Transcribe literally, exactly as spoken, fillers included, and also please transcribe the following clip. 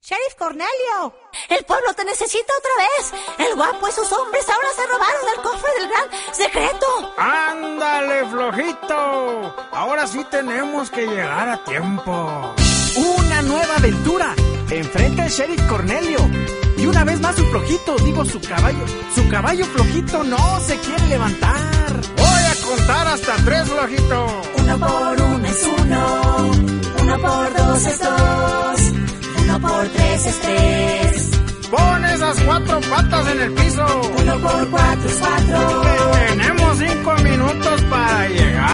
Sheriff Cornelio, el pueblo te necesita otra vez. El guapo y sus hombres ahora se robaron el cofre del gran secreto. ¡Ándale, flojito! Ahora sí tenemos que llegar a tiempo. Una nueva aventura. Enfrenta al Sheriff Cornelio. Y una vez más su flojito, digo su caballo. Su caballo flojito no se quiere levantar. Voy a contar hasta tres, flojito. Uno por uno es uno. Uno por dos es dos. Uno por tres es tres. Pon esas cuatro patas en el piso. Uno por cuatro es cuatro. Tenemos cinco minutos para llegar.